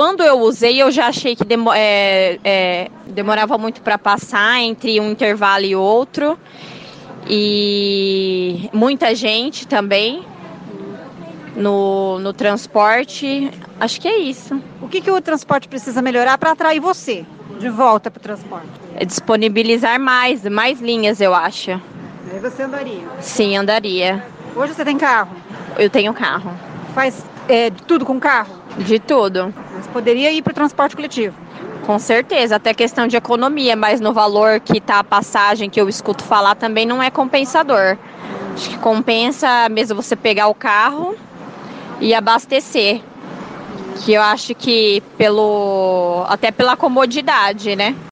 quando eu usei, eu já achei que demorava muito para passar entre um intervalo e outro. E muita gente também no transporte. Acho que é isso. O que o transporte precisa melhorar para atrair você de volta para o transporte? É disponibilizar mais linhas, eu acho. Aí você andaria? Sim, andaria. Hoje você tem carro? Eu tenho carro. Faz de tudo com carro? De tudo. Mas poderia ir para o transporte coletivo? Com certeza, até questão de economia, mas no valor que está a passagem, que eu escuto falar, também não é compensador. Acho que compensa mesmo você pegar o carro e abastecer. Que eu acho que até pela comodidade, né?